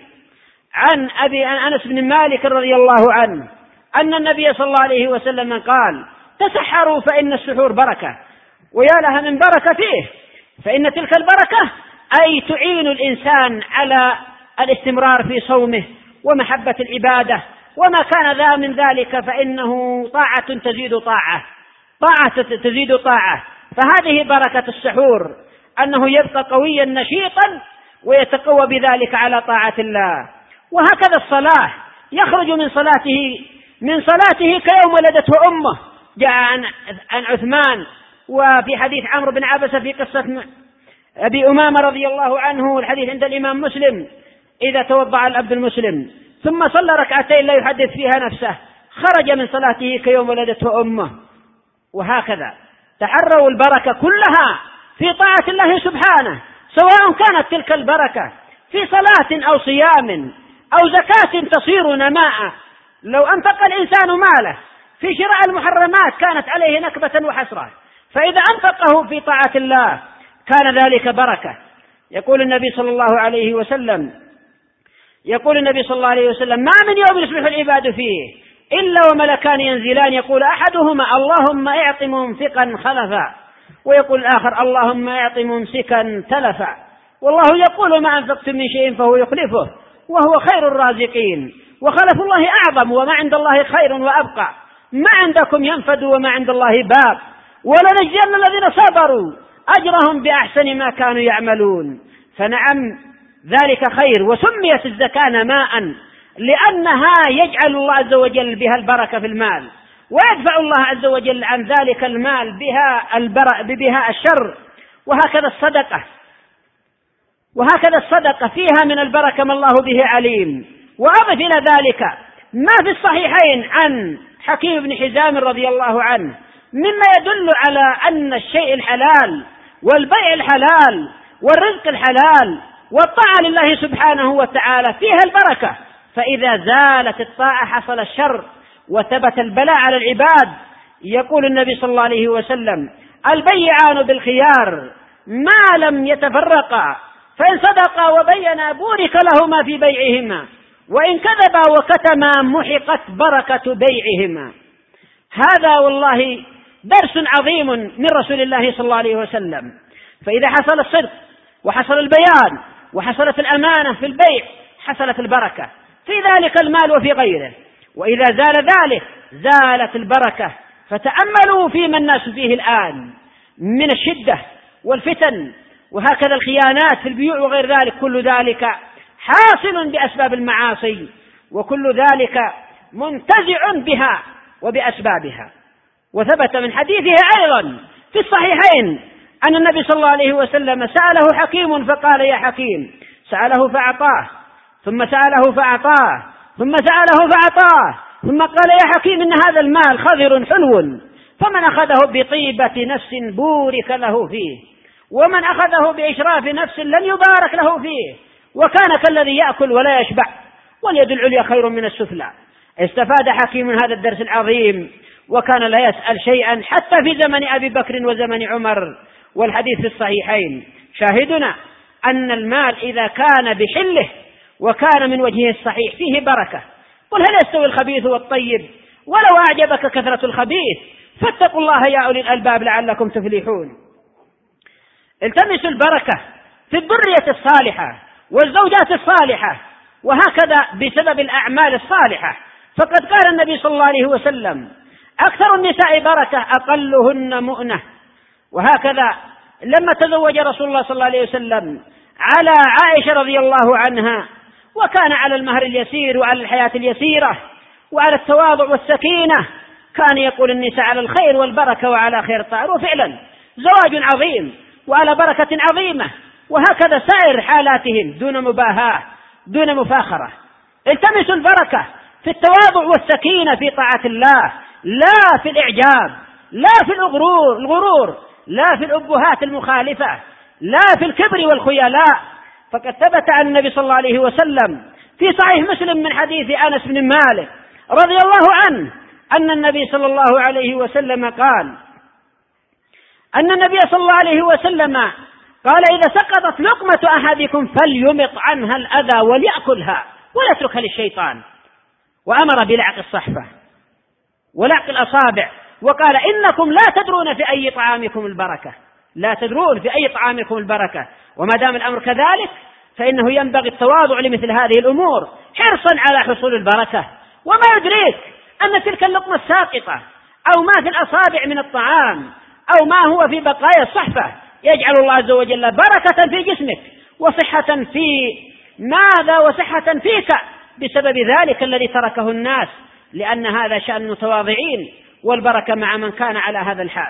عن أبي أنس بن مالك رضي الله عنه أن النبي صلى الله عليه وسلم قال: تسحروا فإن السحور بركة، ويا لها من بركة فيه. فإن تلك البركة أي تعين الإنسان على الاستمرار في صومه ومحبة العبادة، وما كان ذا من ذلك فإنه طاعة تزيد طاعة، طاعة تزيد طاعة. فهذه بركة السحور، أنه يبقى قويا نشيطا ويتقوى بذلك على طاعة الله. وهكذا الصلاة، يخرج من صلاته من صلاته كيوم ولدته أمه. جاء عن عن عثمان وفي حديث عمرو بن عبسة في قصة أبي أمامة رضي الله عنه، الحديث عند الإمام مسلم: إذا توضأ العبد المسلم ثم صلى ركعتين لا يحدث فيها نفسه خرج من صلاته كيوم ولدته أمه. وهكذا تحروا البركة كلها في طاعة الله سبحانه، سواء كانت تلك البركة في صلاة أو صيام أو زكاة تصير نماء. لو أنفق الإنسان ماله في شراء المحرمات كانت عليه نكبة وحسرة، فإذا أنفقه في طاعة الله كان ذلك بركة. يقول النبي صلى الله عليه وسلم يقول النبي صلى الله عليه وسلم: ما من يوم يصبح العباد فيه إلا وملكان ينزلان، يقول أحدهما: اللهم اعط منفقا خلفا، ويقول الآخر: اللهم اعط ممسكا تلفا. والله يقول: ما أنفقتم من شيء فهو يخلفه وهو خير الرازقين. وخلف الله أعظم، وما عند الله خير وأبقى. ما عندكم ينفد وما عند الله باق، ولنجزين الذين صبروا أجرهم بأحسن ما كانوا يعملون. فنعم ذلك خير. وسميت الزكاة نماء لأنها يجعل الله عز وجل بها البركة في المال، ويدفع الله عز وجل عن ذلك المال بها البر... بها الشر. وهكذا الصدقة وهكذا الصدقة فيها من البركة ما الله به عليم. وأضف إلى ذلك ما في الصحيحين عن حكيم بن حزام رضي الله عنه مما يدل على أن الشيء الحلال والبيع الحلال والرزق الحلال والطاعة لله سبحانه وتعالى فيها البركة. فإذا زالت الطاعة حصل الشر وثبت البلاء على العباد. يقول النبي صلى الله عليه وسلم: البيعان بالخيار ما لم يتفرقا، فإن صدقا وبينا بورك لهما في بيعهما، وإن كذبا وكتما محقت بركة بيعهما. هذا والله درس عظيم من رسول الله صلى الله عليه وسلم. فإذا حصل الصدق وحصل البيان وحصلت الأمانة في البيع حصلت البركة في ذلك المال وفي غيره، وإذا زال ذلك زالت البركة. فتأملوا فيما الناس فيه الآن من الشدة والفتن، وهكذا الخيانات في البيوع وغير ذلك، كل ذلك حاصل بأسباب المعاصي، وكل ذلك منتزع بها وبأسبابها. وثبت من حديثه أيضا في الصحيحين أن النبي صلى الله عليه وسلم سأله حكيم فقال: يا حكيم، سأله فأعطاه، ثم سأله فأعطاه، ثم سأله فأعطاه، ثم قال: يا حكيم، إن هذا المال خضر حلو، فمن أخذه بطيبة نفس بورك له فيه، ومن أخذه بإشراف نفس لن يبارك له فيه، وكان كالذي يأكل ولا يشبع، واليد العليا خير من السفلى. استفاد حكيم من هذا الدرس العظيم، وكان لا يسأل شيئا حتى في زمن أبي بكر وزمن عمر، والحديث في الصحيحين. شاهدنا أن المال إذا كان بحله وكان من وجهه الصحيح فيه بركة. قل هل يستوي الخبيث والطيب؟ ولو أعجبك كثرة الخبيث، فاتقوا الله يا أولي الألباب لعلكم تفلحون. التمسوا البركة في الذرية الصالحة والزوجات الصالحة، وهكذا بسبب الأعمال الصالحة. فقد قال النبي صلى الله عليه وسلم: أكثر النساء بركة أقلهن مؤنة. وهكذا لما تزوج رسول الله صلى الله عليه وسلم على عائشة رضي الله عنها، وكان على المهر اليسير وعلى الحياة اليسيرة وعلى التواضع والسكينة، كان يقول النساء على الخير والبركة وعلى خير طائر. وفعلا زواج عظيم وعلى بركة عظيمة، وهكذا سائر حالاتهم دون مباهاة دون مفاخرة. التمسوا البركة في التواضع والسكينة في طاعة الله، لا في الإعجاب، لا في الغرور الغرور لا في الأبهات المخالفة، لا في الكبر والخيلاء. فقد ثبت عن النبي صلى الله عليه وسلم في صحيح مسلم من حديث أنس بن مالك رضي الله عنه أن النبي صلى الله عليه وسلم قال أن النبي صلى الله عليه وسلم قال: إذا سقطت لقمة أحدكم فليمط عنها الأذى وليأكلها ولا يتركها للشيطان. وأمر بلعق الصحفة ولعق الأصابع، وقال: إنكم لا تدرون في أي طعامكم البركة، لا تدرون في أي طعامكم البركة. وما دام الأمر كذلك فإنه ينبغي التواضع لمثل هذه الأمور حرصا على حصول البركة. وما يدريك أن تلك اللقمة الساقطة أو ما في الأصابع من الطعام أو ما هو في بقايا الصحفة يجعل الله عز وجل بركة في جسمك وصحة في ماذا وصحة فيك بسبب ذلك الذي تركه الناس، لأن هذا شأن المتواضعين، والبركة مع من كان على هذا الحال.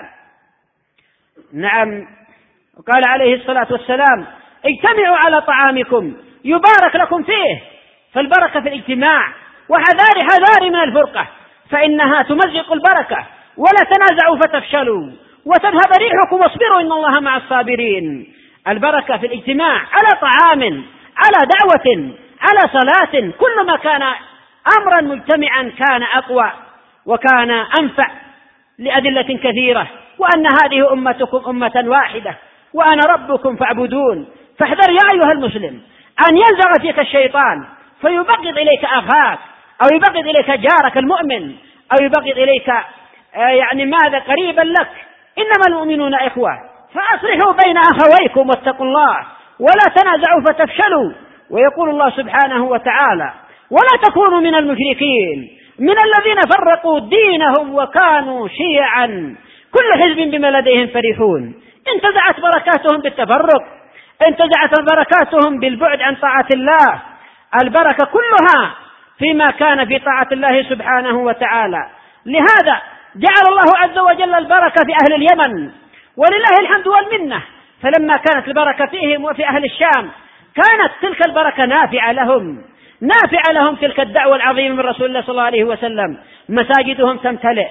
نعم، قال عليه الصلاة والسلام: اجتمعوا على طعامكم يبارك لكم فيه. فالبركة في الاجتماع، وحذار حذار من الفرقة فإنها تمزق البركة. ولا تنازعوا فتفشلوا وتذهب ريحكم واصبروا إن الله مع الصابرين. البركة في الاجتماع على طعام، على دعوة، على صلاة، كل ما كان أمرا مجتمعا كان أقوى وكان أنفع لأدلة كثيرة، وأن هذه أمتكم أمة واحدة وأنا ربكم فاعبدون. فاحذر يا أيها المسلم أن ينزغ فيك الشيطان فيبغض إليك أخاك، أو يبغض إليك جارك المؤمن، أو يبغض إليك يعني ماذا قريبا لك. إنما المؤمنون إخوة فأصلحوا بين أخويكم واتقوا الله ولا تنازعوا فتفشلوا. ويقول الله سبحانه وتعالى: ولا تكونوا من المشركين من الذين فرقوا دينهم وكانوا شيعا كل حزب بما لديهم فرحون. انتزعت بركاتهم بالتفرق، انتزعت بركاتهم بالبعد عن طاعة الله. البركة كلها فيما كان في طاعة الله سبحانه وتعالى. لهذا جعل الله عز وجل البركة في أهل اليمن، ولله الحمد والمنة. فلما كانت البركة فيهم وفي أهل الشام كانت تلك البركة نافعة لهم، نافعة لهم تلك الدعوة العظيمة من رسول الله صلى الله عليه وسلم. مساجدهم تمتلئ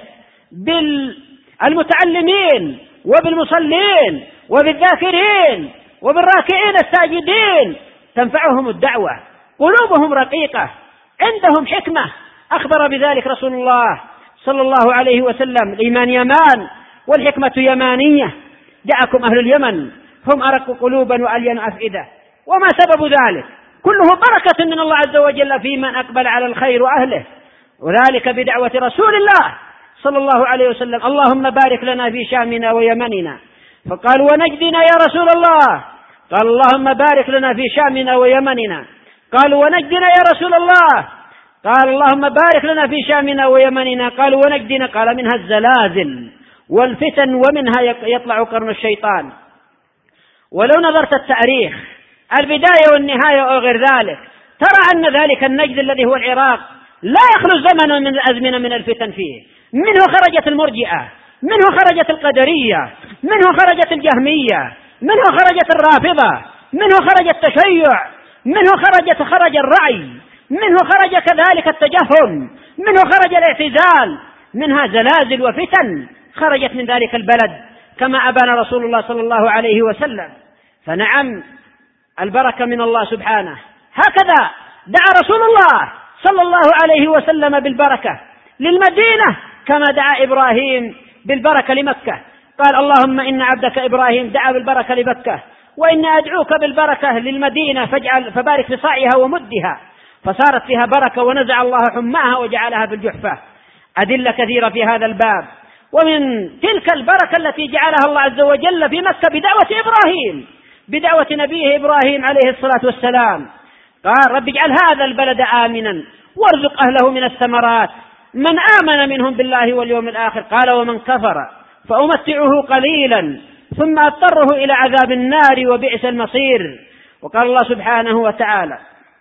بالمتعلمين وبالمصلين وبالذاكرين وبالراكعين الساجدين، تنفعهم الدعوة، قلوبهم رقيقة، عندهم حكمة. أخبر بذلك رسول الله صلى الله عليه وسلم: الإيمان يمان والحكمة يمانية. دعكم أهل اليمن هم أرق قلوبا وألين أفئدة. وما سبب ذلك؟ كله بركة من الله عز وجل في من أقبل على الخير وأهله، وذلك بدعوة رسول الله صلى الله عليه وسلم: اللهم بارك لنا في شامنا ويمننا. فقال: ونجدنا يا رسول الله؟ قال: اللهم بارك لنا في شامنا ويمننا. قالوا: ونجدنا يا رسول الله؟ قال: اللهم بارك لنا في شامنا ويمننا. قالوا: ونجدنا؟ قال: منها الزلازل والفتن ومنها يطلع قرن الشيطان. ولو نظرت التاريخ البداية والنهاية أو غير ذلك ترى أن ذلك النجد الذي هو العراق لا يخلو زمن من الأزمنة من الفتن فيه. منه خرجت المرجئة، منه خرجت القدرية، منه خرجت الجهمية، منه خرجت الرافضة، منه خرج التشيع، منه خرجت خرج الرعي، منه خرج كذلك التجهم، منه خرج الاعتزال. منها زلازل وفتن خرجت من ذلك البلد كما أبان رسول الله صلى الله عليه وسلم. فنعم البركة من الله سبحانه. هكذا دعا رسول الله صلى الله عليه وسلم بالبركة للمدينة كما دعا إبراهيم بالبركة لمكة. قال: اللهم إن عبدك إبراهيم دعا بالبركة لمكة، وإن أدعوك بالبركة للمدينة فاجعل فبارك في صاعها ومدها، فصارت فيها بركة ونزع الله حماها وجعلها في الجحفة. أدلة كثيرة في هذا الباب. ومن تلك البركة التي جعلها الله عز وجل في مكة بدعوة إبراهيم، بدعوة نبيه إبراهيم عليه الصلاة والسلام. قال: رب اجعل هذا البلد آمنا وارزق أهله من الثمرات من آمن منهم بالله واليوم الآخر. قال: ومن كفر فأمتعه قليلا ثم أضطره إلى عذاب النار وبئس المصير. وقال الله سبحانه وتعالى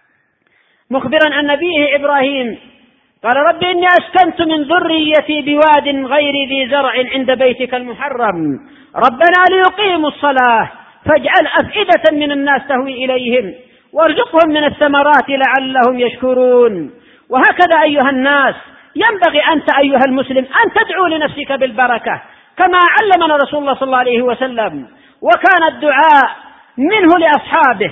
مخبرا عن نبيه إبراهيم: قال: رب إني أسكنت من ذريتي بواد غير ذي زرع عند بيتك المحرم ربنا ليقيموا الصلاة فاجعل أفئدة من الناس تهوي إليهم وارزقهم من الثمرات لعلهم يشكرون. وهكذا أيها الناس ينبغي أنت أيها المسلم أن تدعو لنفسك بالبركة كما علمنا رسول الله صلى الله عليه وسلم. وكان الدعاء منه لأصحابه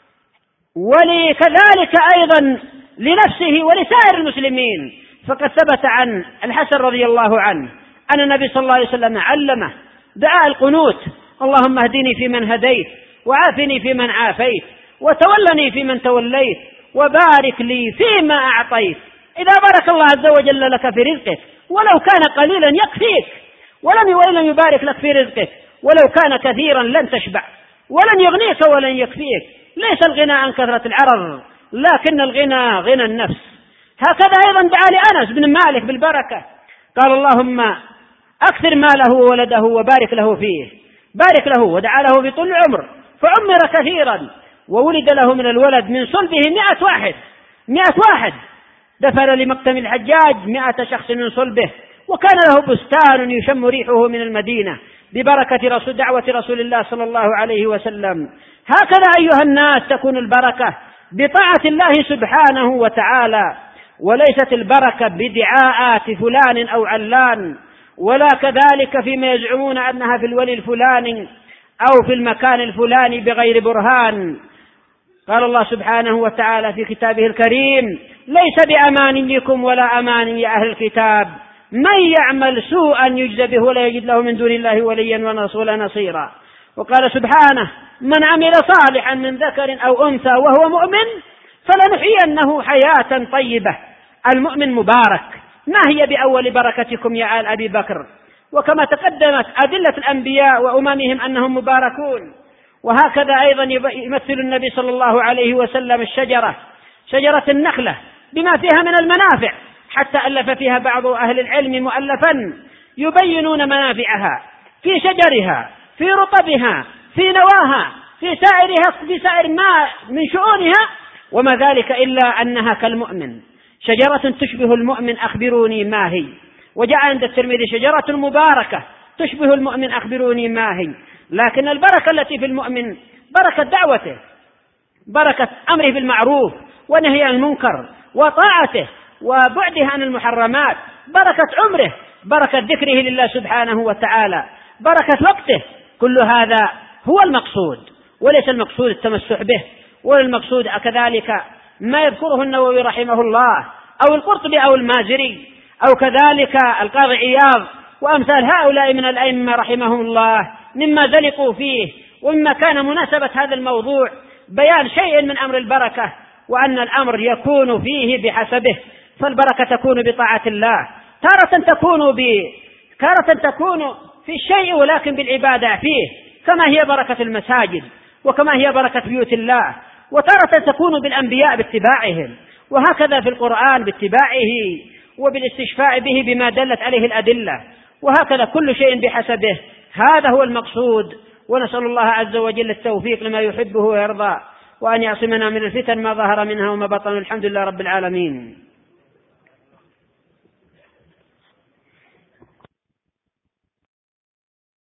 ولكذلك أيضا لنفسه ولسائر المسلمين. فقد ثبت عن الحسن رضي الله عنه أن النبي صلى الله عليه وسلم علمه دعاء القنوت: اللهم اهدني فيمن هديت وعافني فيمن عافيت وتولني فيمن توليت وبارك لي فيما أعطيت. إذا بارك الله عز وجل لك في رزقك ولو كان قليلا يكفيك، ولم ولم يبارك لك في رزقك ولو كان كثيرا لن تشبع، ولن يغنيك ولن يكفيك. ليس الغنى عن كثرة العرض لكن الغنى غنى النفس. هكذا أيضا دعا لأنس بن مالك بالبركة، قال: اللهم أكثر ماله وولده وبارك له فيه، بارك له. ودعا له بطول العمر فعمر كثيرا وولد له من الولد من صلبه مئة واحد مئة واحد دفن لمقتم الحجاج مئة شخص من صلبه، وكان له بستان يشم ريحه من المدينة ببركة رسول دعوة رسول الله صلى الله عليه وسلم. هكذا أيها الناس تكون البركة بطاعة الله سبحانه وتعالى، وليست البركة بدعاءات فلان أو علان، ولا كذلك فيما يزعمون أنها في الولي الفلاني أو في المكان الفلاني بغير برهان. قال الله سبحانه وتعالى في كتابه الكريم: ليس بأمانيكم ولا أماني أهل الكتاب من يعمل سوءا يجزى به ولا يجد له من دون الله وليا ولا نصيرا. وقال سبحانه: من عمل صالحا من ذكر أو أنثى وهو مؤمن فلنحيينه حياة طيبة. المؤمن مبارك. ما هي بأول بركتكم يا آل أبي بكر؟ وكما تقدمت أدلة الأنبياء وأممهم أنهم مباركون. وهكذا أيضا يمثل النبي صلى الله عليه وسلم الشجرة، شجرة النخلة، بما فيها من المنافع، حتى ألف فيها بعض أهل العلم مؤلفا يبينون منافعها في شجرها، في رطبها، في نواها، في سائرها، في سائر ما من شؤونها، وما ذلك إلا أنها كالمؤمن، شجرة تشبه المؤمن أخبروني ما هي. وجاء عند الترمذي: شجرة مباركة تشبه المؤمن أخبروني ما هي. لكن البركة التي في المؤمن بركة دعوته، بركة أمره بالمعروف ونهي عن المنكر وطاعته وبعده عن المحرمات، بركة عمره، بركة ذكره لله سبحانه وتعالى، بركة وقته. كل هذا هو المقصود، وليس المقصود التمسح به، ولا المقصود كذلك ما يذكره النووي رحمه الله أو القرطبي أو المازري أو كذلك القاضي عياض وأمثال هؤلاء من الأئمة رحمهم الله مما زلقوا فيه ومما كان مناسبة هذا الموضوع بيان شيء من أمر البركة، وأن الأمر يكون فيه بحسبه، فالبركة تكون بطاعة الله، تارة تكون ب... تارة تكون في الشيء ولكن بالعبادة فيه، كما هي بركة المساجد وكما هي بركة بيوت الله، وتارة تكون بالأنبياء باتباعهم، وهكذا في القرآن باتباعه وبالاستشفاء به بما دلت عليه الأدلة، وهكذا كل شيء بحسبه. هذا هو المقصود، ونسأل الله عز وجل التوفيق لما يحبه ويرضى، وأن يعصمنا من الفتن ما ظهر منها وما بطن. الحمد لله رب العالمين.